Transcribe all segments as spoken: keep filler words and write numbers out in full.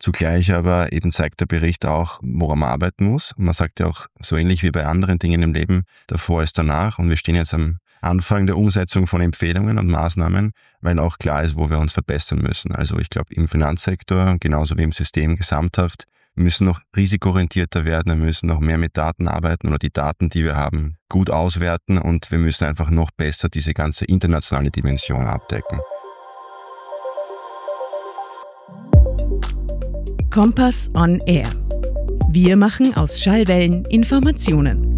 Zugleich aber eben zeigt der Bericht auch, woran man arbeiten muss. Und man sagt ja auch, so ähnlich wie bei anderen Dingen im Leben, davor ist danach. Und wir stehen jetzt am Anfang der Umsetzung von Empfehlungen und Maßnahmen, weil auch klar ist, wo wir uns verbessern müssen. Also ich glaube, im Finanzsektor, genauso wie im System gesamthaft, wir müssen noch risikoorientierter werden, wir müssen noch mehr mit Daten arbeiten oder die Daten, die wir haben, gut auswerten und wir müssen einfach noch besser diese ganze internationale Dimension abdecken. Kompass on Air. Wir machen aus Schallwellen Informationen.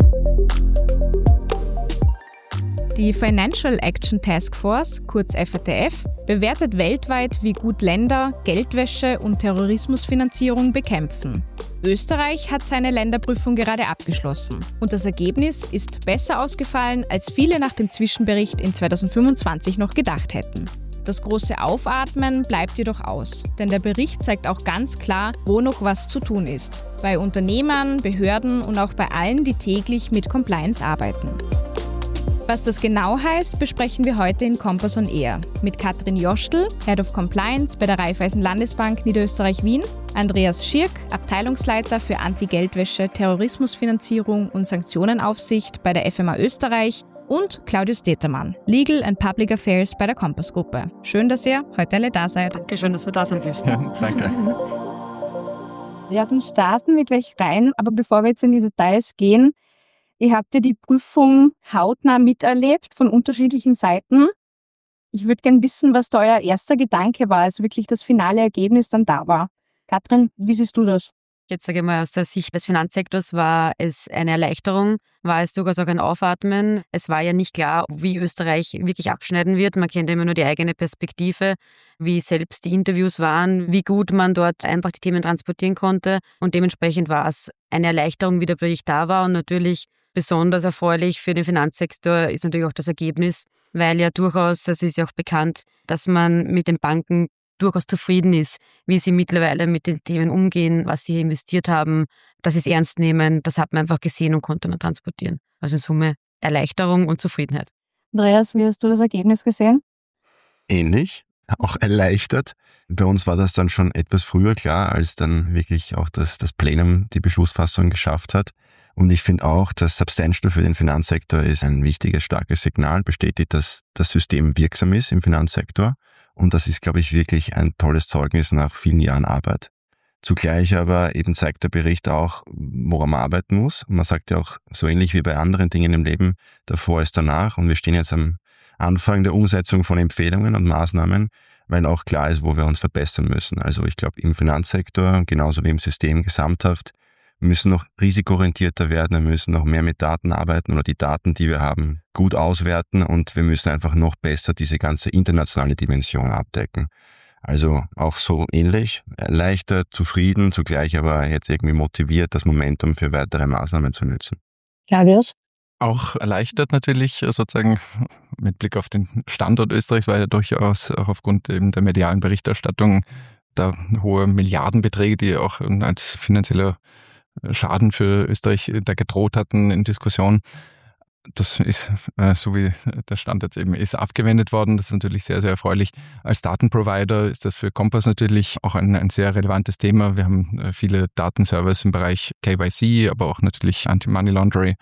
Die Financial Action Task Force, kurz F A T F, bewertet weltweit, wie gut Länder Geldwäsche und Terrorismusfinanzierung bekämpfen. Österreich hat seine Länderprüfung gerade abgeschlossen und das Ergebnis ist besser ausgefallen, als viele nach dem Zwischenbericht in zweitausendfünfundzwanzig noch gedacht hätten. Das große Aufatmen bleibt jedoch aus, denn der Bericht zeigt auch ganz klar, wo noch was zu tun ist. Bei Unternehmern, Behörden und auch bei allen, die täglich mit Compliance arbeiten. Was das genau heißt, besprechen wir heute in Kompass on Air mit Katrin Jostl, Head of Compliance bei der Raiffeisen Landesbank Niederösterreich-Wien, Andreas Schirk, Abteilungsleiter für Anti-Geldwäsche, Terrorismusfinanzierung und Sanktionenaufsicht bei der F M A Österreich und Claudius Determann, Legal and Public Affairs bei der Kompass-Gruppe. Schön, dass ihr heute alle da seid. Dankeschön, dass wir da sein dürfen. Ja, danke. Ja, dann starten wir gleich rein, aber bevor wir jetzt in die Details gehen, ihr habt ja die Prüfung hautnah miterlebt von unterschiedlichen Seiten. Ich würde gerne wissen, was da euer erster Gedanke war, als wirklich das finale Ergebnis dann da war. Katrin, wie siehst du das? Jetzt sage ich mal, aus der Sicht des Finanzsektors war es eine Erleichterung, war es durchaus auch ein Aufatmen. Es war ja nicht klar, wie Österreich wirklich abschneiden wird. Man kennt immer nur die eigene Perspektive, wie selbst die Interviews waren, wie gut man dort einfach die Themen transportieren konnte. Und dementsprechend war es eine Erleichterung, wie der Bericht da war. Und natürlich besonders erfreulich für den Finanzsektor ist natürlich auch das Ergebnis, weil ja durchaus, das ist ja auch bekannt, dass man mit den Banken durchaus zufrieden ist, wie sie mittlerweile mit den Themen umgehen, was sie investiert haben, dass sie es ernst nehmen. Das hat man einfach gesehen und konnte man transportieren. Also in Summe Erleichterung und Zufriedenheit. Andreas, wie hast du das Ergebnis gesehen? Ähnlich, auch erleichtert. Bei uns war das dann schon etwas früher klar, als dann wirklich auch das, das Plenum die Beschlussfassung geschafft hat. Und ich finde auch, dass Substantial für den Finanzsektor ist ein wichtiges, starkes Signal, bestätigt, dass das System wirksam ist im Finanzsektor. Und das ist, glaube ich, wirklich ein tolles Zeugnis nach vielen Jahren Arbeit. Zugleich aber eben zeigt der Bericht auch, woran man arbeiten muss. Und man sagt ja auch, so ähnlich wie bei anderen Dingen im Leben, davor ist danach. Und wir stehen jetzt am Anfang der Umsetzung von Empfehlungen und Maßnahmen, weil auch klar ist, wo wir uns verbessern müssen. Also ich glaube, im Finanzsektor, genauso wie im System gesamthaft, wir müssen noch risikoorientierter werden, wir müssen noch mehr mit Daten arbeiten oder die Daten, die wir haben, gut auswerten und wir müssen einfach noch besser diese ganze internationale Dimension abdecken. Also auch so ähnlich, erleichtert, zufrieden, zugleich aber jetzt irgendwie motiviert, das Momentum für weitere Maßnahmen zu nutzen. Claudius? Auch erleichtert natürlich sozusagen mit Blick auf den Standort Österreichs, weil ja durchaus auch aufgrund eben der medialen Berichterstattung da hohe Milliardenbeträge, die auch als finanzieller Schaden für Österreich da gedroht hatten in Diskussion. Das ist, äh, so wie der Stand jetzt eben ist, abgewendet worden. Das ist natürlich sehr, sehr erfreulich. Als Datenprovider ist das für Kompass natürlich auch ein, ein sehr relevantes Thema. Wir haben äh, viele Datenservice im Bereich K Y C, aber auch natürlich Anti-Money Laundering.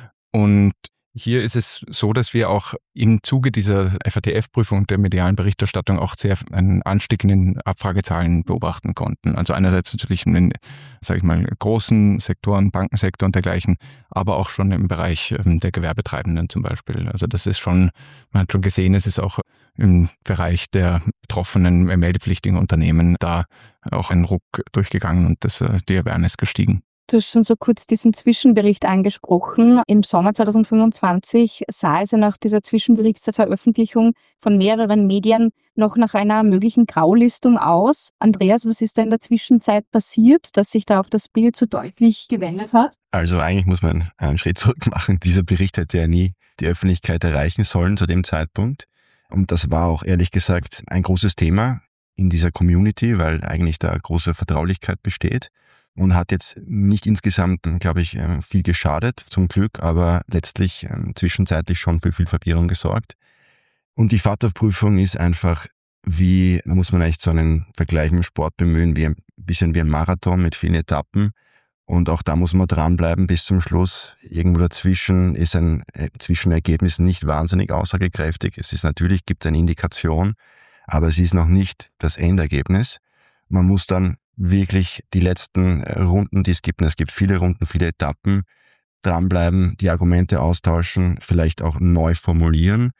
Und hier ist es so, dass wir auch im Zuge dieser F A T F-Prüfung der medialen Berichterstattung auch sehr einen Anstieg in den Abfragezahlen beobachten konnten. Also einerseits natürlich in den, sage ich mal, großen Sektoren, Bankensektor und dergleichen, aber auch schon im Bereich der Gewerbetreibenden zum Beispiel. Also das ist schon, man hat schon gesehen, es ist auch im Bereich der betroffenen meldepflichtigen Unternehmen da auch ein Ruck durchgegangen und das, die Awareness gestiegen. Du hast schon so kurz diesen Zwischenbericht angesprochen. Im Sommer zweitausendfünfundzwanzig sah es ja nach dieser Zwischenberichtsveröffentlichung von mehreren Medien noch nach einer möglichen Graulistung aus. Andreas, was ist da in der Zwischenzeit passiert, dass sich da auch das Bild so deutlich gewendet hat? Also eigentlich muss man einen Schritt zurück machen. Dieser Bericht hätte ja nie die Öffentlichkeit erreichen sollen zu dem Zeitpunkt. Und das war auch ehrlich gesagt ein großes Thema in dieser Community, weil eigentlich da große Vertraulichkeit besteht. Und hat jetzt nicht insgesamt, glaube ich, viel geschadet, zum Glück, aber letztlich zwischenzeitlich schon für viel Verwirrung gesorgt. Und die F A T F-Prüfung ist einfach wie, da muss man eigentlich so einen Vergleich mit dem Sport bemühen, wie ein bisschen wie ein Marathon mit vielen Etappen. Und auch da muss man dranbleiben bis zum Schluss. Irgendwo dazwischen ist ein Zwischenergebnis nicht wahnsinnig aussagekräftig. Es ist natürlich, gibt eine Indikation, aber es ist noch nicht das Endergebnis. Man muss dann wirklich die letzten Runden, die es gibt, und es gibt viele Runden, viele Etappen, dranbleiben, die Argumente austauschen, vielleicht auch neu formulieren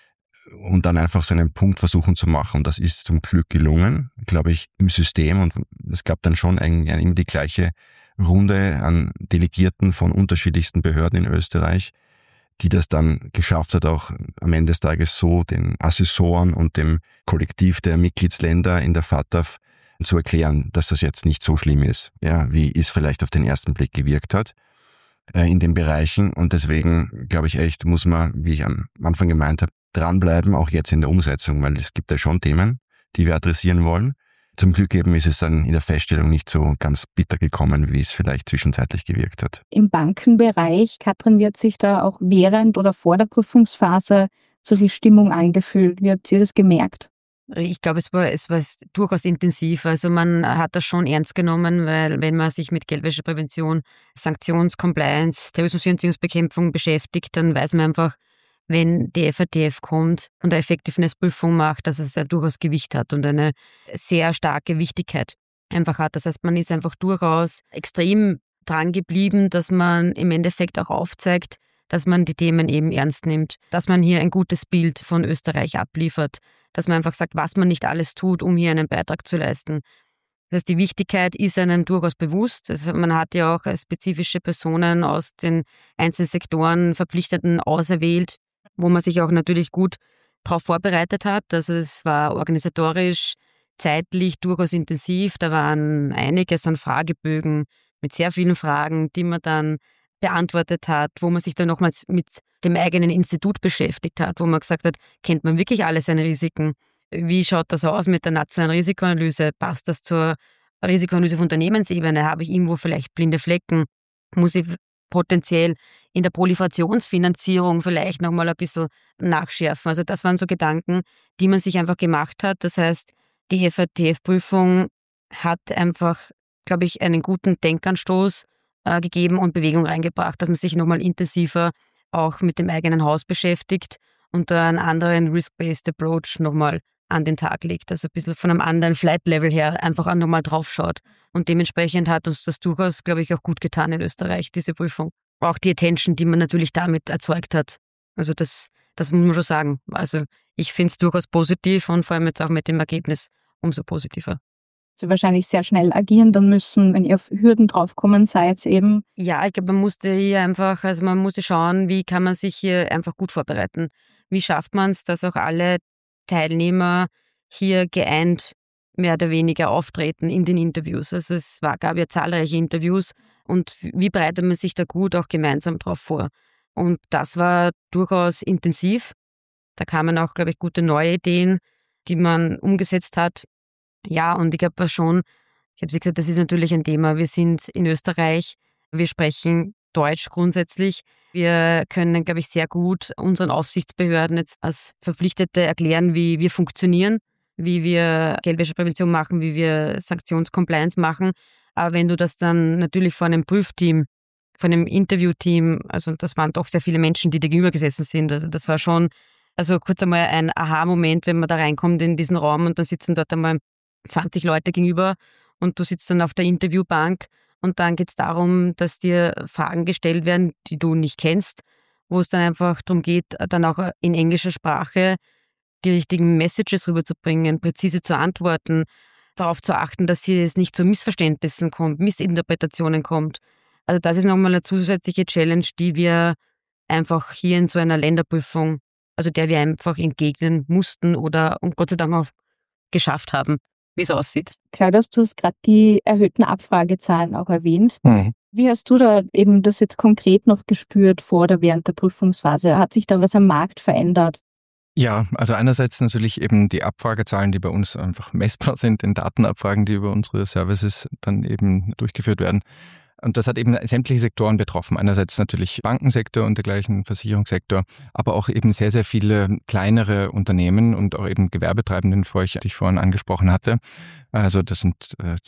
und dann einfach so einen Punkt versuchen zu machen. Und das ist zum Glück gelungen, glaube ich, im System. Und es gab dann schon eigentlich immer die gleiche Runde an Delegierten von unterschiedlichsten Behörden in Österreich, die das dann geschafft hat, auch am Ende des Tages so den Assessoren und dem Kollektiv der Mitgliedsländer in der F A T F zu erklären, dass das jetzt nicht so schlimm ist, ja, wie es vielleicht auf den ersten Blick gewirkt hat äh, in den Bereichen. Und deswegen, glaube ich echt, muss man, wie ich am Anfang gemeint habe, dranbleiben, auch jetzt in der Umsetzung, weil es gibt ja schon Themen, die wir adressieren wollen. Zum Glück eben ist es dann in der Feststellung nicht so ganz bitter gekommen, wie es vielleicht zwischenzeitlich gewirkt hat. Im Bankenbereich, Katrin, wird sich da auch während oder vor der Prüfungsphase so die Stimmung eingefühlt? Wie habt ihr das gemerkt? Ich glaube, es war, es war durchaus intensiv. Also man hat das schon ernst genommen, weil wenn man sich mit Geldwäscheprävention, Sanktions-, Compliance, Terrorismusfinanzierungsbekämpfung beschäftigt, dann weiß man einfach, wenn die F A T F kommt und eine Effectiveness-Prüfung macht, dass es ja durchaus Gewicht hat und eine sehr starke Wichtigkeit einfach hat. Das heißt, man ist einfach durchaus extrem dran geblieben, dass man im Endeffekt auch aufzeigt, dass man die Themen eben ernst nimmt, dass man hier ein gutes Bild von Österreich abliefert, dass man einfach sagt, was man nicht alles tut, um hier einen Beitrag zu leisten. Das heißt, die Wichtigkeit ist einem durchaus bewusst. Also man hat ja auch spezifische Personen aus den einzelnen Sektoren, Verpflichteten auserwählt, wo man sich auch natürlich gut darauf vorbereitet hat. Also es war organisatorisch, zeitlich durchaus intensiv. Da waren einiges an Fragebögen mit sehr vielen Fragen, die man dann beantwortet hat, wo man sich dann nochmals mit dem eigenen Institut beschäftigt hat, wo man gesagt hat, kennt man wirklich alle seine Risiken? Wie schaut das aus mit der nationalen Risikoanalyse? Passt das zur Risikoanalyse auf Unternehmensebene? Habe ich irgendwo vielleicht blinde Flecken? Muss ich potenziell in der Proliferationsfinanzierung vielleicht nochmal ein bisschen nachschärfen? Also das waren so Gedanken, die man sich einfach gemacht hat. Das heißt, die F A T F-Prüfung hat einfach, glaube ich, einen guten Denkanstoß äh, gegeben und Bewegung reingebracht, dass man sich nochmal intensiver auch mit dem eigenen Haus beschäftigt und da einen anderen Risk-Based Approach nochmal an den Tag legt. Also ein bisschen von einem anderen Flight-Level her einfach auch nochmal drauf schaut. Und dementsprechend hat uns das durchaus, glaube ich, auch gut getan in Österreich, diese Prüfung. Auch die Attention, die man natürlich damit erzeugt hat. Also das, das muss man schon sagen. Also ich finde es durchaus positiv und vor allem jetzt auch mit dem Ergebnis umso positiver. Sie wahrscheinlich sehr schnell agieren dann müssen, wenn ihr auf Hürden draufkommen seid eben. Ja, ich glaube, man musste hier einfach, also man musste schauen, wie kann man sich hier einfach gut vorbereiten. Wie schafft man es, dass auch alle Teilnehmer hier geeint mehr oder weniger auftreten in den Interviews. Also es war, gab ja zahlreiche Interviews und wie bereitet man sich da gut auch gemeinsam drauf vor? Und das war durchaus intensiv. Da kamen auch, glaube ich, gute neue Ideen, die man umgesetzt hat. Ja, und ich glaube schon, ich habe gesagt, das ist natürlich ein Thema. Wir sind in Österreich, wir sprechen Deutsch grundsätzlich. Wir können, glaube ich, sehr gut unseren Aufsichtsbehörden jetzt als Verpflichtete erklären, wie wir funktionieren, wie wir Geldwäscheprävention machen, wie wir Sanktionscompliance machen. Aber wenn du das dann natürlich vor einem Prüfteam, vor einem Interviewteam, also das waren doch sehr viele Menschen, die dir gegenüber gesessen sind. Also das war schon, also kurz einmal ein Aha-Moment, wenn man da reinkommt in diesen Raum und dann sitzen dort einmal zwanzig Leute gegenüber und du sitzt dann auf der Interviewbank und dann geht es darum, dass dir Fragen gestellt werden, die du nicht kennst, wo es dann einfach darum geht, dann auch in englischer Sprache die richtigen Messages rüberzubringen, präzise zu antworten, darauf zu achten, dass hier es nicht zu Missverständnissen kommt, Missinterpretationen kommt. Also das ist nochmal eine zusätzliche Challenge, die wir einfach hier in so einer Länderprüfung, also der wir einfach entgegnen mussten oder und Gott sei Dank auch geschafft haben, wie es aussieht. Claudius, du hast gerade die erhöhten Abfragezahlen auch erwähnt. Mhm. Wie hast du da eben das jetzt konkret noch gespürt vor oder während der Prüfungsphase? Hat sich da was am Markt verändert? Ja, also einerseits natürlich eben die Abfragezahlen, die bei uns einfach messbar sind, in Datenabfragen, die über unsere Services dann eben durchgeführt werden. Und das hat eben sämtliche Sektoren betroffen. Einerseits natürlich Bankensektor und dergleichen, Versicherungssektor, aber auch eben sehr, sehr viele kleinere Unternehmen und auch eben Gewerbetreibenden, die ich vorhin angesprochen hatte. Also das sind äh,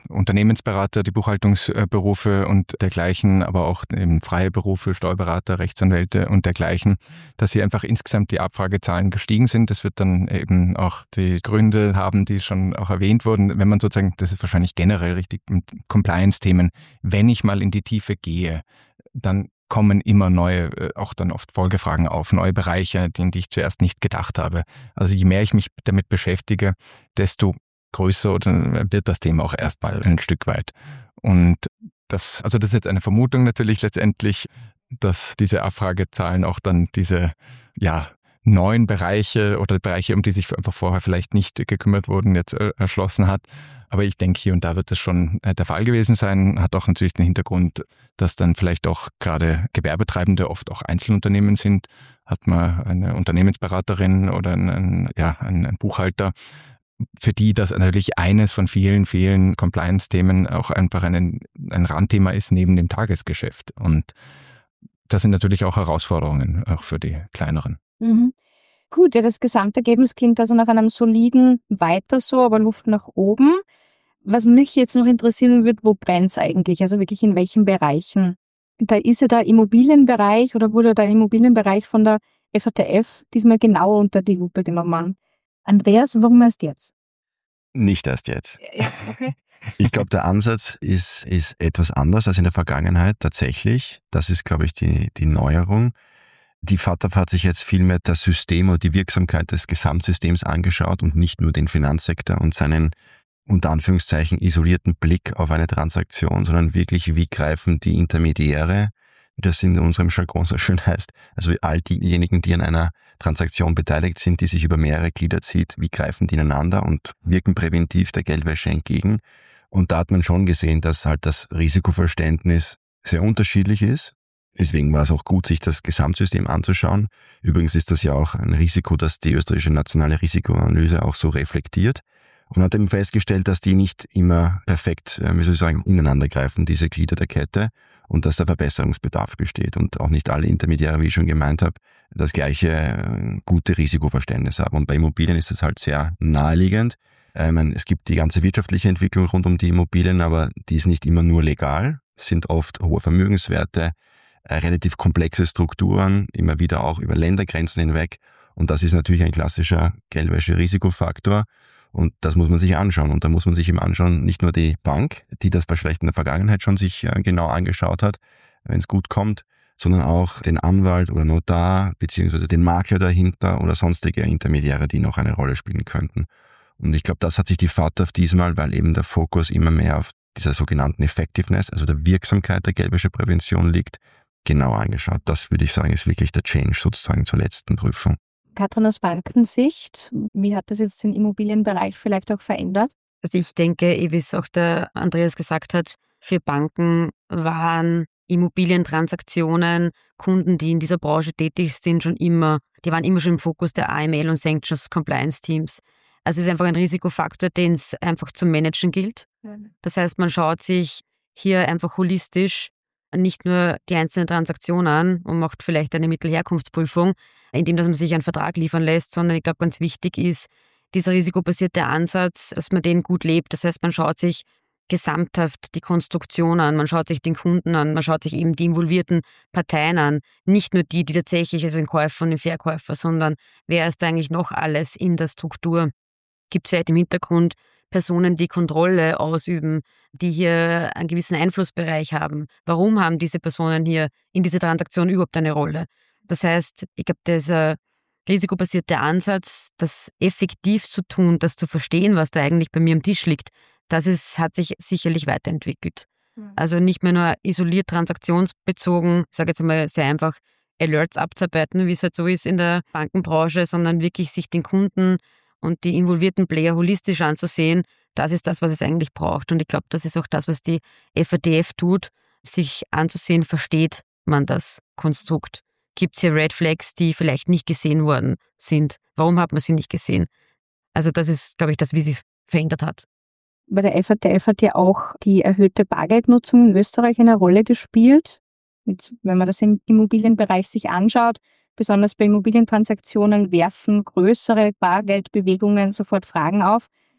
Unternehmensberater, die Buchhaltungsberufe und dergleichen, aber auch eben freie Berufe, Steuerberater, Rechtsanwälte und dergleichen, dass hier einfach insgesamt die Abfragezahlen gestiegen sind. Das wird dann eben auch die Gründe haben, die schon auch erwähnt wurden, wenn man sozusagen, das ist wahrscheinlich generell richtig mit Compliance-Themen, wenn ich mal in die Tiefe gehe, dann kommen immer neue, auch dann oft Folgefragen auf, neue Bereiche, in die ich zuerst nicht gedacht habe. Also je mehr ich mich damit beschäftige, desto größer wird das Thema auch erstmal ein Stück weit. Und das, also das ist jetzt eine Vermutung natürlich letztendlich, dass diese Abfragezahlen auch dann diese, ja, neuen Bereiche oder Bereiche, um die sich einfach vorher vielleicht nicht gekümmert wurden, jetzt erschlossen hat. Aber ich denke, hier und da wird das schon der Fall gewesen sein. Hat auch natürlich den Hintergrund, dass dann vielleicht auch gerade Gewerbetreibende oft auch Einzelunternehmen sind. Hat man eine Unternehmensberaterin oder einen, ja, einen Buchhalter, für die das natürlich eines von vielen, vielen Compliance-Themen auch einfach ein, ein Randthema ist neben dem Tagesgeschäft. Und das sind natürlich auch Herausforderungen, auch für die kleineren. Mhm. Gut, ja, das Gesamtergebnis klingt also nach einem soliden Weiter so, aber Luft nach oben. Was mich jetzt noch interessieren wird, wo brennt's eigentlich? Also wirklich in welchen Bereichen? Da ist ja der Immobilienbereich oder wurde der Immobilienbereich von der F A T F diesmal genauer unter die Lupe genommen. Andreas, warum erst jetzt? Nicht erst jetzt. Ja, okay. Ich glaube, der Ansatz ist, ist etwas anders als in der Vergangenheit tatsächlich. Das ist, glaube ich, die, die Neuerung. Die F A T F hat sich jetzt viel mehr das System oder die Wirksamkeit des Gesamtsystems angeschaut und nicht nur den Finanzsektor und seinen unter Anführungszeichen isolierten Blick auf eine Transaktion, sondern wirklich, wie greifen die Intermediäre, wie das in unserem Jargon so schön heißt, also all diejenigen, die an einer Transaktion beteiligt sind, die sich über mehrere Glieder zieht, wie greifen die ineinander und wirken präventiv der Geldwäsche entgegen. Und da hat man schon gesehen, dass halt das Risikoverständnis sehr unterschiedlich ist. Deswegen war es auch gut, sich das Gesamtsystem anzuschauen. Übrigens ist das ja auch ein Risiko, das die österreichische nationale Risikoanalyse auch so reflektiert. Und hat eben festgestellt, dass die nicht immer perfekt, wie soll ich sagen, ineinander greifen, diese Glieder der Kette, und dass da Verbesserungsbedarf besteht und auch nicht alle Intermediäre, wie ich schon gemeint habe, das gleiche gute Risikoverständnis haben. Und bei Immobilien ist es halt sehr naheliegend. Ich meine, es gibt die ganze wirtschaftliche Entwicklung rund um die Immobilien, aber die ist nicht immer nur legal, es sind oft hohe Vermögenswerte, relativ komplexe Strukturen, immer wieder auch über Ländergrenzen hinweg. Und das ist natürlich ein klassischer Geldwäsche-Risikofaktor. Und das muss man sich anschauen. Und da muss man sich eben anschauen, nicht nur die Bank, die das vielleicht in der Vergangenheit schon sich genau angeschaut hat, wenn es gut kommt, sondern auch den Anwalt oder Notar, beziehungsweise den Makler dahinter oder sonstige Intermediäre, die noch eine Rolle spielen könnten. Und ich glaube, das hat sich die F A T F diesmal, weil eben der Fokus immer mehr auf dieser sogenannten Effectiveness, also der Wirksamkeit der Geldwäscheprävention liegt, genau angeschaut. Das würde ich sagen, ist wirklich der Change sozusagen zur letzten Prüfung. Katrin, aus Bankensicht, wie hat das jetzt den Immobilienbereich vielleicht auch verändert? Also ich denke, wie es auch der Andreas gesagt hat, für Banken waren Immobilientransaktionen, Kunden, die in dieser Branche tätig sind, schon immer, die waren immer schon im Fokus der A M L und Sanctions Compliance Teams. Also es ist einfach ein Risikofaktor, den es einfach zu managen gilt. Das heißt, man schaut sich hier einfach holistisch nicht nur die einzelnen Transaktionen an und macht vielleicht eine Mittelherkunftsprüfung, indem dass man sich einen Vertrag liefern lässt, sondern ich glaube, ganz wichtig ist dieser risikobasierte Ansatz, dass man den gut lebt. Das heißt, man schaut sich gesamthaft die Konstruktion an, man schaut sich den Kunden an, man schaut sich eben die involvierten Parteien an. Nicht nur die, die tatsächlich, also den Käufer und den Verkäufer, sondern wer ist eigentlich noch alles in der Struktur? Gibt es vielleicht im Hintergrund Personen, die Kontrolle ausüben, die hier einen gewissen Einflussbereich haben? Warum haben diese Personen hier in dieser Transaktion überhaupt eine Rolle? Das heißt, ich glaube, dieser risikobasierte Ansatz, das effektiv zu tun, das zu verstehen, was da eigentlich bei mir am Tisch liegt, das ist, hat sich sicherlich weiterentwickelt. Mhm. Also nicht mehr nur isoliert transaktionsbezogen, ich sage jetzt mal sehr einfach, Alerts abzuarbeiten, wie es halt so ist in der Bankenbranche, sondern wirklich sich den Kunden und die involvierten Player holistisch anzusehen, das ist das, was es eigentlich braucht. Und ich glaube, das ist auch das, was die F A T F tut, sich anzusehen, versteht man das Konstrukt. Gibt es hier Red Flags, die vielleicht nicht gesehen worden sind? Warum hat man sie nicht gesehen? Also das ist, glaube ich, das, wie sie verändert hat. Bei der F A T F hat ja auch die erhöhte Bargeldnutzung in Österreich eine Rolle gespielt. Jetzt, wenn man das im Immobilienbereich sich anschaut, besonders bei Immobilientransaktionen werfen größere Bargeldbewegungen sofort Fragen auf.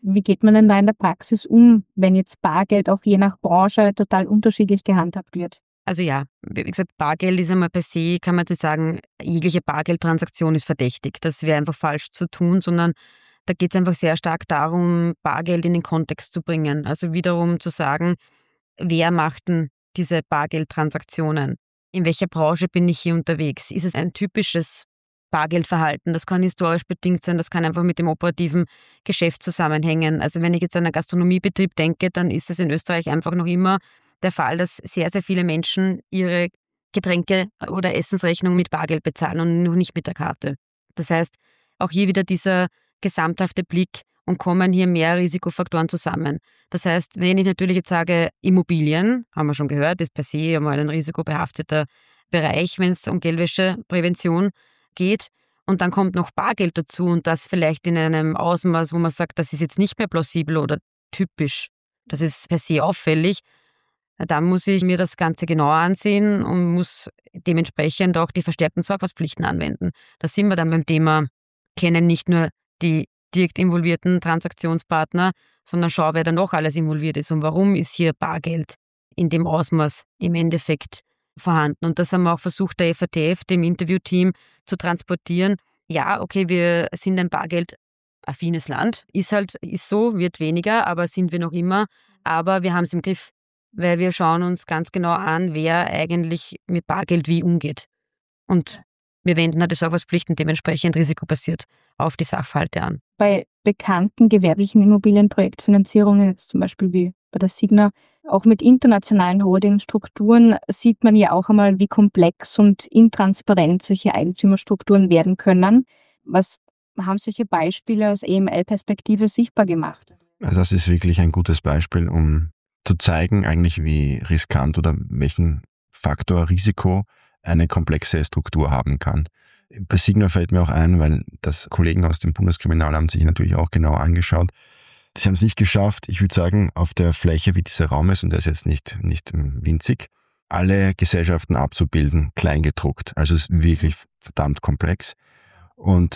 Wie geht man denn da in der Praxis um, wenn jetzt Bargeld auch je nach Branche total unterschiedlich gehandhabt wird? Also ja, wie gesagt, Bargeld ist einmal per se, kann man jetzt sagen, jegliche Bargeldtransaktion ist verdächtig. Das wäre einfach falsch zu tun, sondern da geht es einfach sehr stark darum, Bargeld in den Kontext zu bringen. Also wiederum zu sagen, wer macht denn diese Bargeldtransaktionen? In welcher Branche bin ich hier unterwegs? Ist es ein typisches Bargeldverhalten? Das kann historisch bedingt sein, das kann einfach mit dem operativen Geschäft zusammenhängen. Also wenn ich jetzt an einen Gastronomiebetrieb denke, dann ist es in Österreich einfach noch immer der Fall, dass sehr, sehr viele Menschen ihre Getränke oder Essensrechnung mit Bargeld bezahlen und noch nicht mit der Karte. Das heißt, auch hier wieder dieser gesamthafte Blick und kommen hier mehr Risikofaktoren zusammen. Das heißt, wenn ich natürlich jetzt sage, Immobilien, haben wir schon gehört, ist per se einmal ein risikobehafteter Bereich, wenn es um Geldwäscheprävention geht. Und dann kommt noch Bargeld dazu und das vielleicht in einem Ausmaß, wo man sagt, das ist jetzt nicht mehr plausibel oder typisch. Das ist per se auffällig. Dann muss ich mir das Ganze genauer ansehen und muss dementsprechend auch die verstärkten Sorgfaltspflichten anwenden. Da sind wir dann beim Thema, kennen nicht nur die direkt involvierten Transaktionspartner, sondern schau, wer da noch alles involviert ist und warum ist hier Bargeld in dem Ausmaß im Endeffekt vorhanden. Und das haben wir auch versucht, der F A T F, dem Interviewteam, zu transportieren. Ja, okay, wir sind ein bargeldaffines Land, ist halt, ist so, wird weniger, aber sind wir noch immer. Aber wir haben es im Griff, weil wir schauen uns ganz genau an, wer eigentlich mit Bargeld wie umgeht. Und wir wenden halt die Sorgfaltspflichten dementsprechend risikobasiert auf die Sachverhalte an. Bei bekannten gewerblichen Immobilienprojektfinanzierungen, jetzt zum Beispiel wie bei der Signa, auch mit internationalen Holdingstrukturen, sieht man ja auch einmal, wie komplex und intransparent solche Eigentümerstrukturen werden können. Was haben solche Beispiele aus E M L-Perspektive sichtbar gemacht? Also das ist wirklich ein gutes Beispiel, um zu zeigen, eigentlich wie riskant oder welchen Faktor Risiko eine komplexe Struktur haben kann. Bei Signa fällt mir auch ein, weil das Kollegen aus dem Bundeskriminalamt sich natürlich auch genau angeschaut. Sie haben es nicht geschafft, ich würde sagen, auf der Fläche, wie dieser Raum ist, und der ist jetzt nicht, nicht winzig, alle Gesellschaften abzubilden, kleingedruckt. Also es ist wirklich verdammt komplex. Und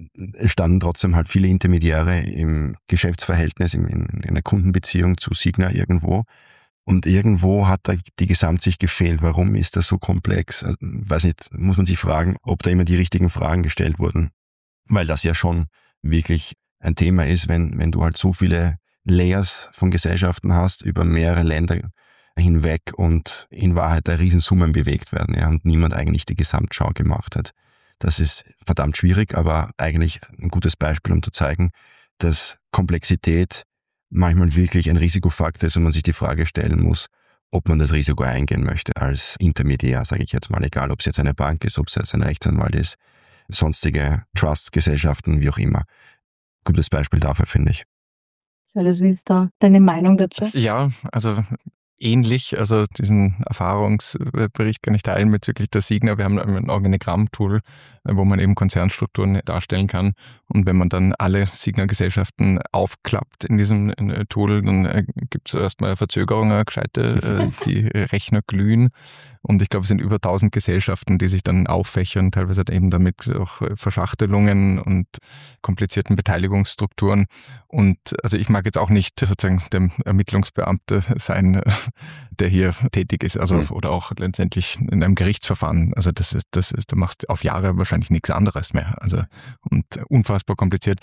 es standen trotzdem halt viele Intermediäre im Geschäftsverhältnis, in, in einer Kundenbeziehung zu Signa irgendwo. Und irgendwo hat da die Gesamtsicht gefehlt. Warum ist das so komplex? Also, weiß nicht, muss man sich fragen, ob da immer die richtigen Fragen gestellt wurden. Weil das ja schon wirklich ein Thema ist, wenn, wenn du halt so viele Layers von Gesellschaften hast, über mehrere Länder hinweg und in Wahrheit da Riesensummen bewegt werden, ja, und niemand eigentlich die Gesamtschau gemacht hat. Das ist verdammt schwierig, aber eigentlich ein gutes Beispiel, um zu zeigen, dass Komplexität manchmal wirklich ein Risikofaktor ist und man sich die Frage stellen muss, ob man das Risiko eingehen möchte als Intermediär, sage ich jetzt mal, egal ob es jetzt eine Bank ist, ob es jetzt ein Rechtsanwalt ist, sonstige Trust-Gesellschaften, wie auch immer. Gutes Beispiel dafür, finde ich. Charles, wie ist da deine Meinung dazu? Ja, also ähnlich, also diesen Erfahrungsbericht kann ich teilen bezüglich der Signa. Wir haben ein Organigramm-Tool, wo man eben Konzernstrukturen darstellen kann. Und wenn man dann alle Signa-Gesellschaften aufklappt in diesem Tool, dann gibt es erstmal eine Verzögerung, eine gescheite, die Rechner glühen. Und ich glaube, es sind über tausend Gesellschaften, die sich dann auffächern, teilweise eben damit auch Verschachtelungen und komplizierten Beteiligungsstrukturen. Und also ich mag jetzt auch nicht sozusagen der Ermittlungsbeamte sein, der hier tätig ist, also mhm. oder auch letztendlich in einem Gerichtsverfahren. Also das ist, das ist, da machst du auf Jahre wahrscheinlich nichts anderes mehr. Also und unfassbar kompliziert.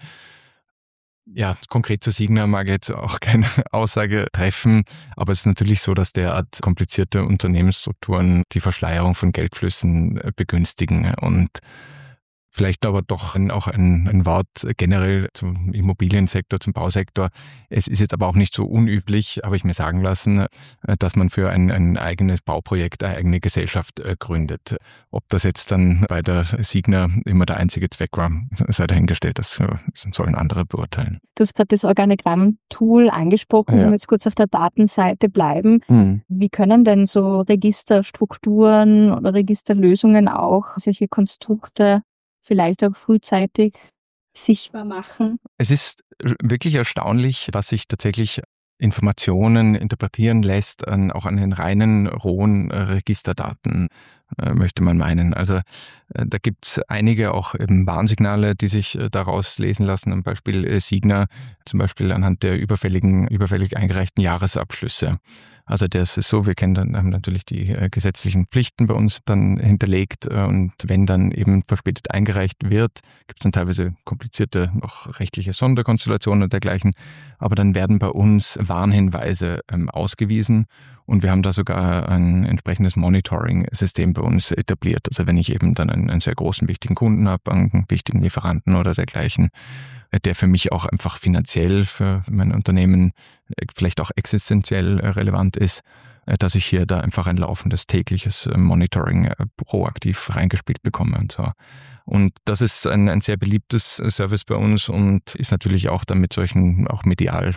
Ja, konkret zu Signa mag ich jetzt auch keine Aussage treffen, aber es ist natürlich so, dass derart komplizierte Unternehmensstrukturen die Verschleierung von Geldflüssen begünstigen und vielleicht aber doch ein, auch ein, ein Wort generell zum Immobiliensektor, zum Bausektor. Es ist jetzt aber auch nicht so unüblich, habe ich mir sagen lassen, dass man für ein, ein eigenes Bauprojekt eine eigene Gesellschaft gründet. Ob das jetzt dann bei der Signa immer der einzige Zweck war, sei dahingestellt, das sollen andere beurteilen. Du hast gerade das Organigramm-Tool angesprochen, ja. Wenn wir jetzt kurz auf der Datenseite bleiben. Mhm. Wie können denn so Registerstrukturen oder Registerlösungen auch solche Konstrukte vielleicht auch frühzeitig sichtbar machen? Es ist wirklich erstaunlich, was sich tatsächlich Informationen interpretieren lässt, an, auch an den reinen, rohen äh, Registerdaten, äh, möchte man meinen. Also äh, da gibt es einige auch eben Warnsignale, die sich äh, daraus lesen lassen, am Beispiel äh, Signa, zum Beispiel anhand der überfälligen, überfällig eingereichten Jahresabschlüsse. Also das ist so, wir kennen dann, haben natürlich die äh, gesetzlichen Pflichten bei uns dann hinterlegt äh, und wenn dann eben verspätet eingereicht wird, gibt es dann teilweise komplizierte, auch rechtliche Sonderkonstellationen und dergleichen, aber dann werden bei uns Warnhinweise ähm, ausgewiesen und wir haben da sogar ein entsprechendes Monitoring-System bei uns etabliert. Also wenn ich eben dann einen, einen sehr großen, wichtigen Kunden habe, einen wichtigen Lieferanten oder dergleichen, der für mich auch einfach finanziell für mein Unternehmen vielleicht auch existenziell relevant ist, dass ich hier da einfach ein laufendes tägliches Monitoring proaktiv reingespielt bekomme und so. Und das ist ein, ein sehr beliebtes Service bei uns und ist natürlich auch dann mit solchen auch medial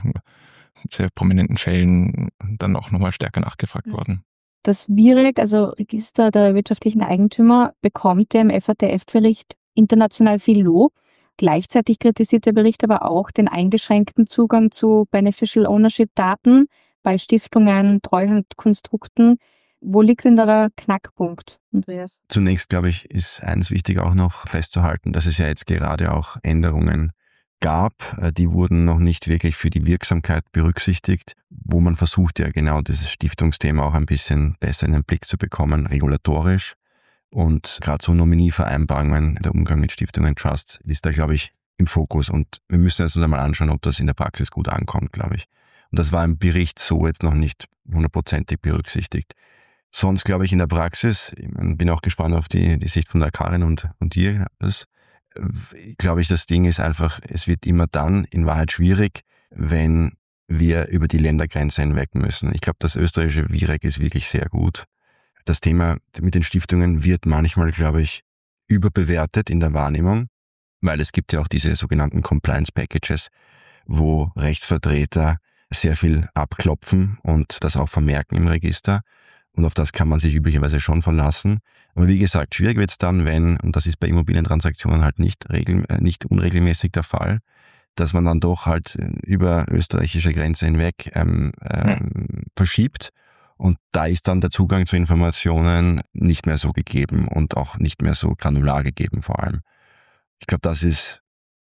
sehr prominenten Fällen dann auch nochmal stärker nachgefragt worden. Das W I R E G, also Register der wirtschaftlichen Eigentümer, bekommt ja im F A T F-Bericht international viel Lob. Gleichzeitig kritisiert der Bericht aber auch den eingeschränkten Zugang zu Beneficial Ownership Daten bei Stiftungen, Treuhandkonstrukten. Wo liegt denn da der Knackpunkt, Andreas? Zunächst, glaube ich, ist eins wichtig auch noch festzuhalten, dass es ja jetzt gerade auch Änderungen gab. Die wurden noch nicht wirklich für die Wirksamkeit berücksichtigt, wo man versucht ja genau dieses Stiftungsthema auch ein bisschen besser in den Blick zu bekommen, regulatorisch. Und gerade so Nominievereinbarungen, der Umgang mit Stiftungen, Trusts, ist da, glaube ich, im Fokus. Und wir müssen uns einmal anschauen, ob das in der Praxis gut ankommt, glaube ich. Und das war im Bericht so jetzt noch nicht hundertprozentig berücksichtigt. Sonst, glaube ich, in der Praxis, ich bin auch gespannt auf die, die Sicht von der Karin und, und dir, das, glaube ich, das Ding ist einfach, es wird immer dann in Wahrheit schwierig, wenn wir über die Ländergrenze hinweg müssen. Ich glaube, das österreichische W I R E G ist wirklich sehr gut. Das Thema mit den Stiftungen wird manchmal, glaube ich, überbewertet in der Wahrnehmung, weil es gibt ja auch diese sogenannten Compliance Packages, wo Rechtsvertreter sehr viel abklopfen und das auch vermerken im Register. Und auf das kann man sich üblicherweise schon verlassen. Aber wie gesagt, schwierig wird es dann, wenn, und das ist bei Immobilientransaktionen halt nicht, regel, nicht unregelmäßig der Fall, dass man dann doch halt über österreichische Grenze hinweg ähm, ähm, verschiebt. Und da ist dann der Zugang zu Informationen nicht mehr so gegeben und auch nicht mehr so granular gegeben vor allem. Ich glaube, das ist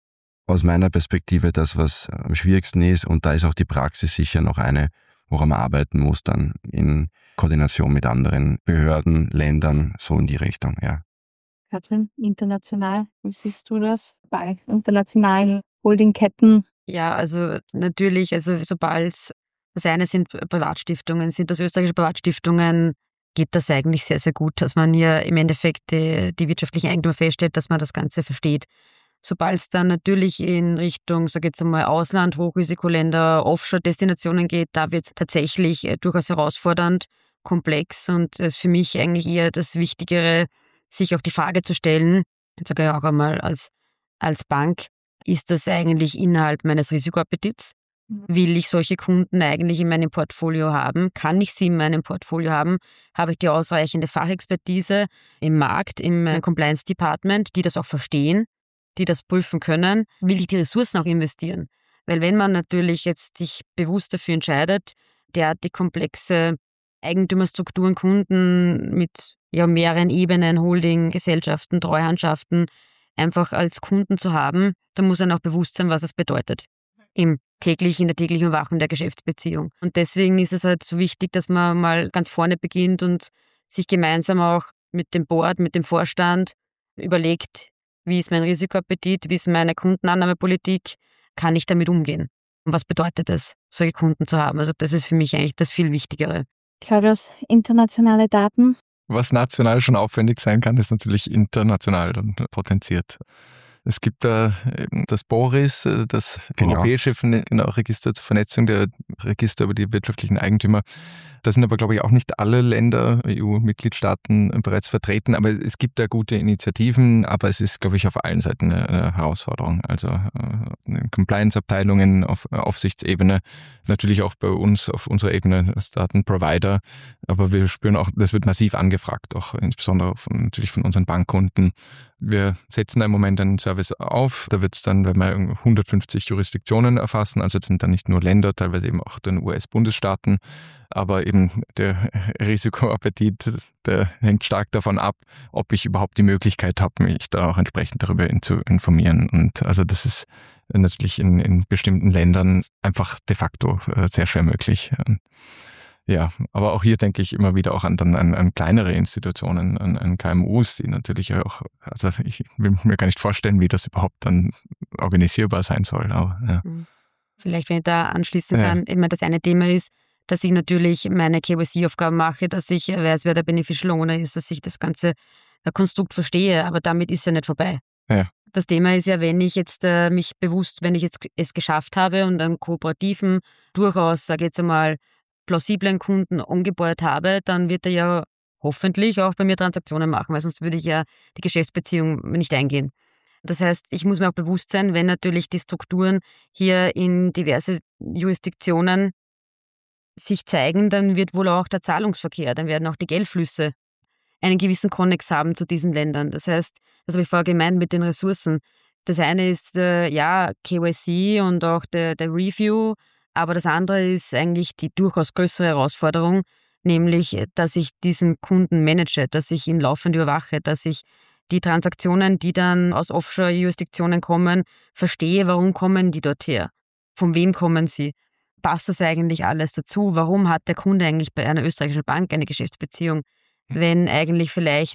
aus meiner Perspektive das, was am schwierigsten ist. Und da ist auch die Praxis sicher noch eine, woran man arbeiten muss, dann in Koordination mit anderen Behörden, Ländern, so in die Richtung, ja. Katrin, international, wie siehst du das bei internationalen Holdingketten? Ja, also natürlich, also sobald das eine sind Privatstiftungen, sind das österreichische Privatstiftungen, geht das eigentlich sehr, sehr gut, dass man hier im Endeffekt die, die wirtschaftlichen Eigentümer feststellt, dass man das Ganze versteht. Sobald es dann natürlich in Richtung, sag jetzt einmal, Ausland, Hochrisikoländer, Offshore-Destinationen geht, da wird es tatsächlich äh, durchaus herausfordernd, komplex und es ist für mich eigentlich eher das Wichtigere, sich auch die Frage zu stellen, ich sage ja auch einmal als, als Bank, ist das eigentlich innerhalb meines Risikoappetits? Will ich solche Kunden eigentlich in meinem Portfolio haben? Kann ich sie in meinem Portfolio haben? Habe ich die ausreichende Fachexpertise im Markt, im Compliance Department, die das auch verstehen, die das prüfen können? Will ich die Ressourcen auch investieren? Weil wenn man natürlich jetzt sich bewusst dafür entscheidet, derartig komplexe Eigentümerstrukturen, Kunden mit ja, mehreren Ebenen, Holding, Gesellschaften, Treuhandschaften einfach als Kunden zu haben, dann muss einem auch bewusst sein, was es bedeutet. Im täglich, in der täglichen Überwachung der Geschäftsbeziehung. Und deswegen ist es halt so wichtig, dass man mal ganz vorne beginnt und sich gemeinsam auch mit dem Board, mit dem Vorstand überlegt, wie ist mein Risikoappetit, wie ist meine Kundenannahmepolitik, kann ich damit umgehen? Und was bedeutet es, solche Kunden zu haben? Also das ist für mich eigentlich das viel Wichtigere. Claudius, internationale Daten? Was national schon aufwendig sein kann, ist natürlich international dann potenziert. Es gibt da eben das BORIS, das genau. Europäische genau, Register zur Vernetzung der Register über die wirtschaftlichen Eigentümer. Da sind aber, glaube ich, auch nicht alle Länder, E U-Mitgliedstaaten bereits vertreten. Aber es gibt da gute Initiativen, aber es ist, glaube ich, auf allen Seiten eine Herausforderung. Also äh, Compliance-Abteilungen auf Aufsichtsebene, natürlich auch bei uns auf unserer Ebene als Datenprovider. Aber wir spüren auch, das wird massiv angefragt, auch insbesondere von, natürlich von unseren Bankkunden. Wir setzen da im Moment einen Service auf. Da wird es dann, wenn wir hundertfünfzig Jurisdiktionen erfassen, also das sind dann nicht nur Länder, teilweise eben auch den U S-Bundesstaaten, aber eben der Risikoappetit, der hängt stark davon ab, ob ich überhaupt die Möglichkeit habe, mich da auch entsprechend darüber zu informieren. Und also das ist natürlich in, in bestimmten Ländern einfach de facto sehr schwer möglich. Ja, aber auch hier denke ich immer wieder auch an, dann an, an kleinere Institutionen, an, an K M Us, die natürlich auch, also ich will mir gar nicht vorstellen, wie das überhaupt dann organisierbar sein soll. Aber, ja. Vielleicht, wenn ich da anschließen kann, ja. Immer das eine Thema ist, dass ich natürlich meine K Y C-Aufgaben mache, dass ich weiß, wer der Beneficial Owner ist, dass ich das ganze Konstrukt verstehe, aber damit ist ja nicht vorbei. Ja. Das Thema ist ja, wenn ich jetzt äh, mich bewusst, wenn ich jetzt es geschafft habe und einen kooperativen, durchaus, sage ich jetzt einmal, plausiblen Kunden umgebaut habe, dann wird er ja hoffentlich auch bei mir Transaktionen machen, weil sonst würde ich ja die Geschäftsbeziehung nicht eingehen. Das heißt, ich muss mir auch bewusst sein, wenn natürlich die Strukturen hier in diverse Jurisdiktionen sich zeigen, dann wird wohl auch der Zahlungsverkehr, dann werden auch die Geldflüsse einen gewissen Konnex haben zu diesen Ländern. Das heißt, das habe ich vorher gemeint mit den Ressourcen. Das eine ist äh, ja K Y C und auch der, der Review, aber das andere ist eigentlich die durchaus größere Herausforderung, nämlich, dass ich diesen Kunden manage, dass ich ihn laufend überwache, dass ich die Transaktionen, die dann aus Offshore-Jurisdiktionen kommen, verstehe, warum kommen die dort her, von wem kommen sie, passt das eigentlich alles dazu, warum hat der Kunde eigentlich bei einer österreichischen Bank eine Geschäftsbeziehung, wenn eigentlich vielleicht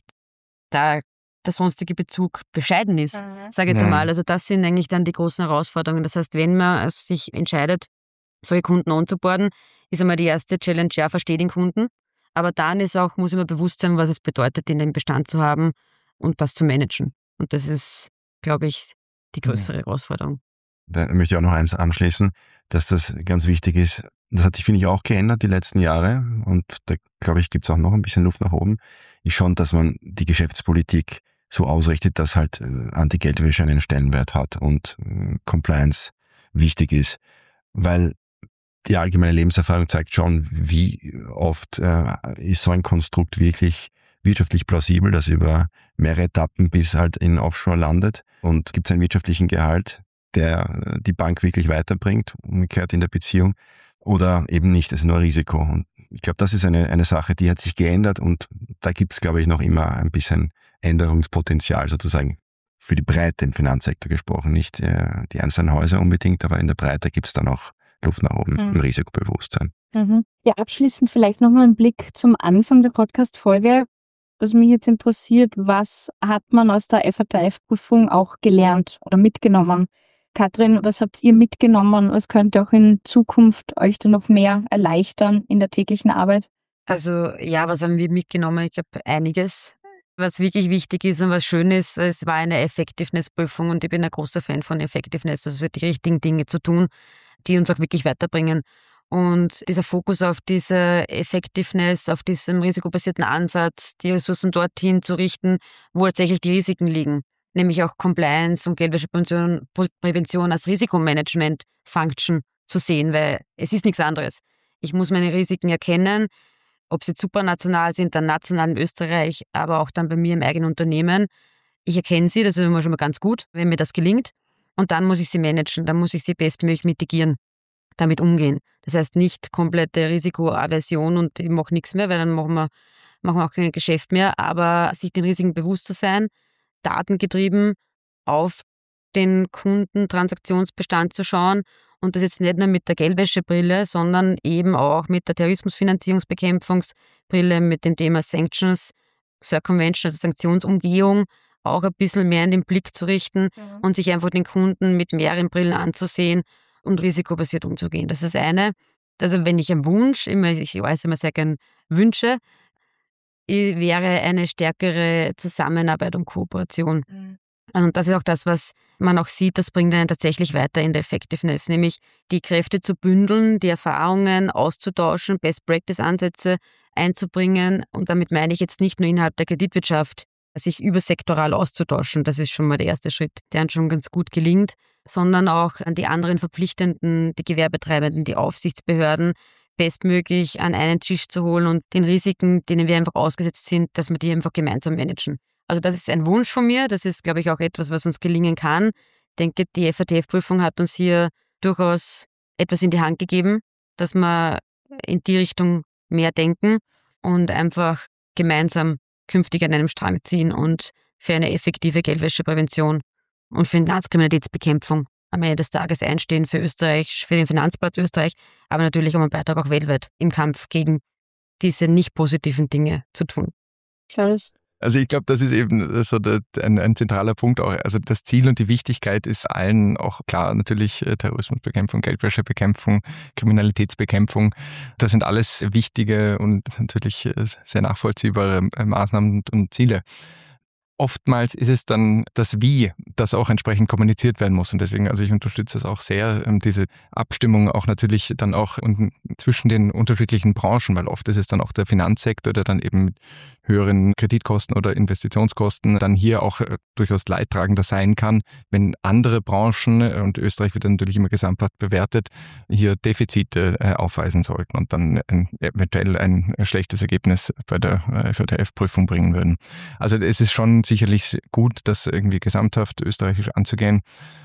da der sonstige Bezug bescheiden ist, mhm. sage ich jetzt einmal. Also das sind eigentlich dann die großen Herausforderungen. Das heißt, wenn man sich entscheidet, solche Kunden onzuboarden, ist einmal die erste Challenge, ja, verstehe den Kunden. Aber dann ist auch, muss ich mir bewusst sein, was es bedeutet, in dem Bestand zu haben und das zu managen. Und das ist, glaube ich, die größere ja. Herausforderung. Da möchte ich auch noch eins anschließen, dass das ganz wichtig ist. Das hat sich, finde ich, auch geändert die letzten Jahre. Und da, glaube ich, gibt es auch noch ein bisschen Luft nach oben. Ist schon, dass man die Geschäftspolitik so ausrichtet, dass halt Anti-Geldwäsche einen Stellenwert hat und Compliance wichtig ist. Weil die allgemeine Lebenserfahrung zeigt schon, wie oft äh, ist so ein Konstrukt wirklich wirtschaftlich plausibel, das über mehrere Etappen bis halt in Offshore landet und gibt es einen wirtschaftlichen Gehalt, der die Bank wirklich weiterbringt, umgekehrt in der Beziehung, oder eben nicht, das ist nur ein Risiko. Und ich glaube, das ist eine, eine Sache, die hat sich geändert und da gibt es, glaube ich, noch immer ein bisschen Änderungspotenzial sozusagen für die Breite im Finanzsektor gesprochen, nicht äh, die einzelnen Häuser unbedingt, aber in der Breite gibt es dann auch Luft nach oben, mhm. ein Risikobewusstsein. Mhm. Ja, abschließend vielleicht nochmal ein Blick zum Anfang der Podcast-Folge. Was mich jetzt interessiert, was hat man aus der F A T F-Prüfung auch gelernt oder mitgenommen? Katrin, was habt ihr mitgenommen? Was könnte auch in Zukunft euch dann noch mehr erleichtern in der täglichen Arbeit? Also ja, was haben wir mitgenommen? Ich glaube, einiges. Was wirklich wichtig ist und was schön ist, es war eine Effectiveness-Prüfung und ich bin ein großer Fan von Effectiveness, also die richtigen Dinge zu tun, die uns auch wirklich weiterbringen. Und dieser Fokus auf diese Effectiveness, auf diesem risikobasierten Ansatz, die Ressourcen dorthin zu richten, wo tatsächlich die Risiken liegen, nämlich auch Compliance und Geldwäscheprävention als Risikomanagement-Function zu sehen, weil es ist nichts anderes. Ich muss meine Risiken erkennen, ob sie supranational sind, dann national in Österreich, aber auch dann bei mir im eigenen Unternehmen. Ich erkenne sie, das ist immer schon mal ganz gut, wenn mir das gelingt. Und dann muss ich sie managen, dann muss ich sie bestmöglich mitigieren, damit umgehen. Das heißt nicht komplette Risikoaversion und ich mache nichts mehr, weil dann machen wir, machen wir auch kein Geschäft mehr, aber sich den Risiken bewusst zu sein, datengetrieben auf den Kundentransaktionsbestand zu schauen und das jetzt nicht nur mit der Geldwäschebrille, sondern eben auch mit der Terrorismusfinanzierungsbekämpfungsbrille, mit dem Thema Sanctions, Circumvention, also Sanktionsumgehung, auch ein bisschen mehr in den Blick zu richten mhm. und sich einfach den Kunden mit mehreren Brillen anzusehen und risikobasiert umzugehen. Das ist das eine. Also wenn ich einen Wunsch, immer, ich äußere immer sehr gern Wünsche, wäre eine stärkere Zusammenarbeit und Kooperation. Mhm. Und das ist auch das, was man auch sieht, das bringt einen tatsächlich weiter in der Effectiveness, nämlich die Kräfte zu bündeln, die Erfahrungen auszutauschen, Best-Practice-Ansätze einzubringen. Und damit meine ich jetzt nicht nur innerhalb der Kreditwirtschaft, sich übersektoral auszutauschen, das ist schon mal der erste Schritt, der uns schon ganz gut gelingt, sondern auch an die anderen Verpflichtenden, die Gewerbetreibenden, die Aufsichtsbehörden, bestmöglich an einen Tisch zu holen und den Risiken, denen wir einfach ausgesetzt sind, dass wir die einfach gemeinsam managen. Also das ist ein Wunsch von mir. Das ist, glaube ich, auch etwas, was uns gelingen kann. Ich denke, die F A T F-Prüfung hat uns hier durchaus etwas in die Hand gegeben, dass wir in die Richtung mehr denken und einfach gemeinsam künftig an einem Strang ziehen und für eine effektive Geldwäscheprävention und Finanzkriminalitätsbekämpfung am Ende des Tages einstehen für Österreich, für den Finanzplatz Österreich, aber natürlich um einen Beitrag auch weltweit im Kampf gegen diese nicht positiven Dinge zu tun. Klaus? Also ich glaube, das ist eben so der, ein, ein zentraler Punkt auch. Also das Ziel und die Wichtigkeit ist allen auch klar, natürlich Terrorismusbekämpfung, Geldwäschebekämpfung, Kriminalitätsbekämpfung. Das sind alles wichtige und natürlich sehr nachvollziehbare Maßnahmen und Ziele. Oftmals ist es dann das Wie, das auch entsprechend kommuniziert werden muss. Und deswegen, also ich unterstütze das auch sehr, diese Abstimmung auch natürlich dann auch zwischen den unterschiedlichen Branchen, weil oft ist es dann auch der Finanzsektor, der dann eben mit höheren Kreditkosten oder Investitionskosten dann hier auch durchaus leidtragender sein kann, wenn andere Branchen, und Österreich wird dann natürlich immer gesamthaft bewertet, hier Defizite aufweisen sollten und dann ein, eventuell ein schlechtes Ergebnis bei der F A T F-Prüfung bringen würden. Also es ist schon sicherlich gut, das irgendwie gesamthaft österreichisch anzugehen.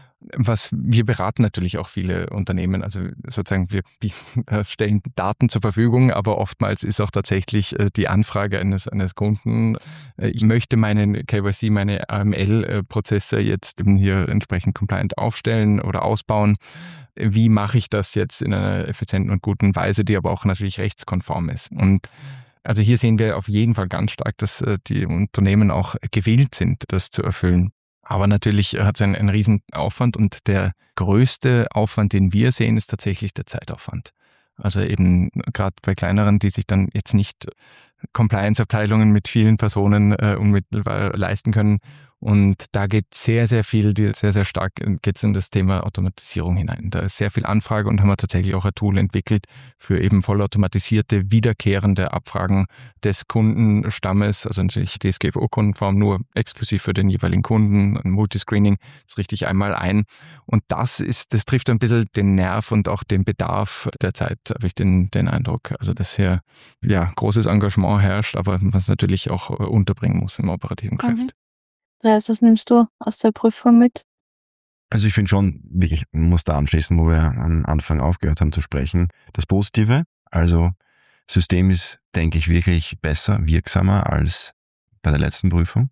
Was wir beraten natürlich auch viele Unternehmen, also sozusagen wir stellen Daten zur Verfügung, aber oftmals ist auch tatsächlich die Anfrage eines, eines Kunden, ich möchte meinen K Y C, meine A M L-Prozesse jetzt hier entsprechend compliant aufstellen oder ausbauen. Wie mache ich das jetzt in einer effizienten und guten Weise, die aber auch natürlich rechtskonform ist? Und also hier sehen wir auf jeden Fall ganz stark, dass die Unternehmen auch gewillt sind, das zu erfüllen. Aber natürlich hat es einen, einen riesen Aufwand und der größte Aufwand, den wir sehen, ist tatsächlich der Zeitaufwand. Also eben gerade bei kleineren, die sich dann jetzt nicht Compliance-Abteilungen mit vielen Personen äh, unmittelbar leisten können. Und da geht sehr, sehr viel, sehr, sehr stark geht es in das Thema Automatisierung hinein. Da ist sehr viel Anfrage und haben wir tatsächlich auch ein Tool entwickelt für eben vollautomatisierte, wiederkehrende Abfragen des Kundenstammes, also natürlich D S G V O-konform, nur exklusiv für den jeweiligen Kunden, ein Multiscreening, das richte ich einmal ein. Und das ist, das trifft ein bisschen den Nerv und auch den Bedarf der Zeit, habe ich den, den Eindruck. Also dass hier ja großes Engagement herrscht, aber man es natürlich auch unterbringen muss im operativen Geschäft. Mhm. Was nimmst du aus der Prüfung mit? Also ich finde schon, wirklich, man muss da anschließen, wo wir am Anfang aufgehört haben zu sprechen, das Positive. Also System ist, denke ich, wirklich besser, wirksamer als bei der letzten Prüfung.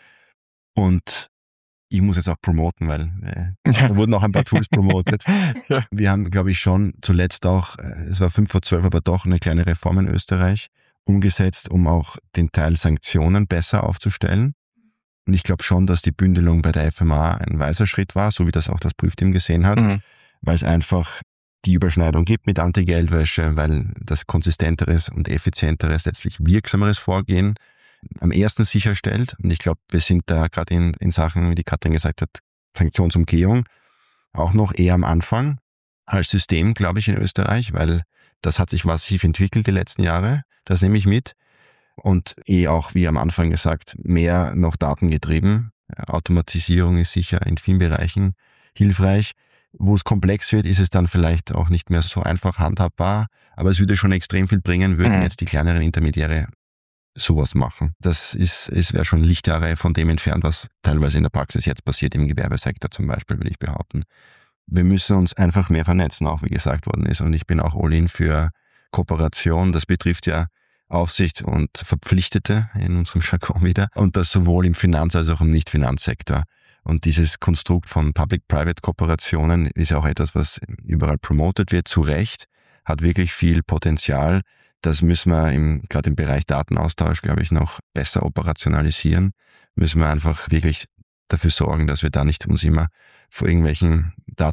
Und ich muss jetzt auch promoten, weil äh, da wurden auch ein paar Tools promotet. Ja. Wir haben, glaube ich, schon zuletzt auch, äh, es war fünf vor zwölf, aber doch eine kleine Reform in Österreich umgesetzt, um auch den Teil Sanktionen besser aufzustellen. Und ich glaube schon, dass die Bündelung bei der F M A ein weiser Schritt war, so wie das auch das Prüfteam gesehen hat, mhm. weil es einfach die Überschneidung gibt mit Anti-Geldwäsche, weil das konsistenteres und effizienteres, letztlich wirksameres Vorgehen am ersten sicherstellt. Und ich glaube, wir sind da gerade in, in Sachen, wie die Katrin gesagt hat, Sanktionsumgehung auch noch eher am Anfang als System, glaube ich, in Österreich, weil das hat sich massiv entwickelt die letzten Jahre. Das nehme ich mit. Und eh auch, wie am Anfang gesagt, mehr noch datengetrieben. Automatisierung ist sicher in vielen Bereichen hilfreich. Wo es komplex wird, ist es dann vielleicht auch nicht mehr so einfach handhabbar. Aber es würde schon extrem viel bringen, würden mhm. jetzt die kleineren Intermediäre sowas machen. Das ist, es wäre schon Lichtjahre von dem entfernt, was teilweise in der Praxis jetzt passiert, im Gewerbesektor zum Beispiel, würde ich behaupten. Wir müssen uns einfach mehr vernetzen, auch wie gesagt worden ist. Und ich bin auch all in für Kooperation. Das betrifft ja Aufsicht und Verpflichtete in unserem Jargon wieder. Und das sowohl im Finanz- als auch im Nicht-Finanzsektor. Und dieses Konstrukt von Public-Private-Kooperationen ist auch etwas, was überall promotet wird, zu Recht, hat wirklich viel Potenzial. Das müssen wir im, gerade im Bereich Datenaustausch, glaube ich, noch besser operationalisieren. Müssen wir einfach wirklich dafür sorgen, dass wir da nicht uns immer vor irgendwelchen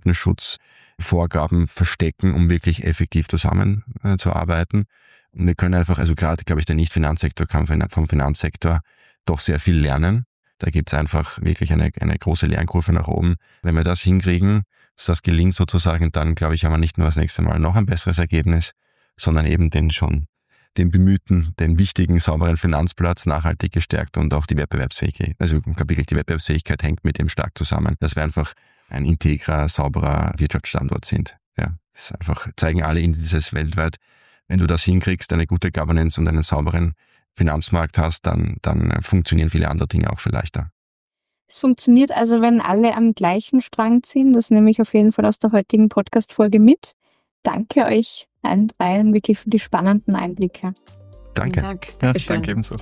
Datenschutzvorgaben verstecken, um wirklich effektiv zusammenzuarbeiten. Und wir können einfach, also gerade, glaube ich, der Nicht-Finanzsektor kann vom Finanzsektor doch sehr viel lernen. Da gibt es einfach wirklich eine, eine große Lernkurve nach oben. Wenn wir das hinkriegen, dass das gelingt sozusagen, dann, glaube ich, haben wir nicht nur das nächste Mal noch ein besseres Ergebnis, sondern eben den schon, den bemühten, den wichtigen, sauberen Finanzplatz nachhaltig gestärkt und auch die Wettbewerbsfähigkeit. Also, ich glaube wirklich, die Wettbewerbsfähigkeit hängt mit dem stark zusammen, dass wir einfach ein integrer, sauberer Wirtschaftsstandort sind. Ja, das ist einfach, zeigen alle Indizes weltweit. Wenn du das hinkriegst, eine gute Governance und einen sauberen Finanzmarkt hast, dann, dann funktionieren viele andere Dinge auch viel leichter. Es funktioniert also, wenn alle am gleichen Strang ziehen. Das nehme ich auf jeden Fall aus der heutigen Podcast-Folge mit. Danke euch allen dreien wirklich für die spannenden Einblicke. Danke. Dank. Ja, Dankeschön. danke ebenso.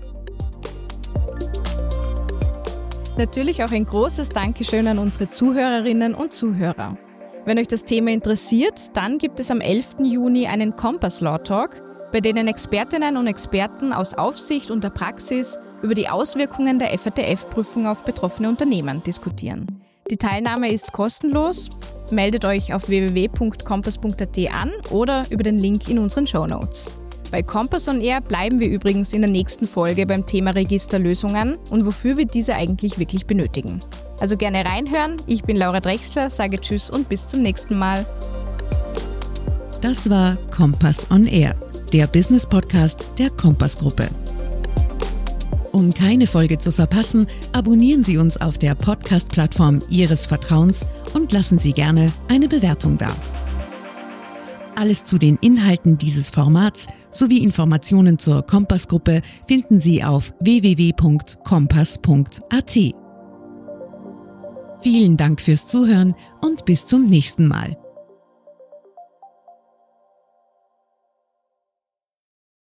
Natürlich auch ein großes Dankeschön an unsere Zuhörerinnen und Zuhörer. Wenn euch das Thema interessiert, dann gibt es am elften Juni einen Compass Law Talk, bei denen Expertinnen und Experten aus Aufsicht und der Praxis über die Auswirkungen der F A T F-Prüfung auf betroffene Unternehmen diskutieren. Die Teilnahme ist kostenlos. Meldet euch auf w w w punkt compass punkt a t an oder über den Link in unseren Shownotes. Bei Compass on Air bleiben wir übrigens in der nächsten Folge beim Thema Registerlösungen und wofür wir diese eigentlich wirklich benötigen. Also gerne reinhören. Ich bin Laura Drechsler, sage Tschüss und bis zum nächsten Mal. Das war Compass on Air, der Business-Podcast der Compass-Gruppe. Um keine Folge zu verpassen, abonnieren Sie uns auf der Podcast-Plattform Ihres Vertrauens und lassen Sie gerne eine Bewertung da. Alles zu den Inhalten dieses Formats sowie Informationen zur Compass-Gruppe finden Sie auf w w w punkt compass punkt a t. Vielen Dank fürs Zuhören und bis zum nächsten Mal.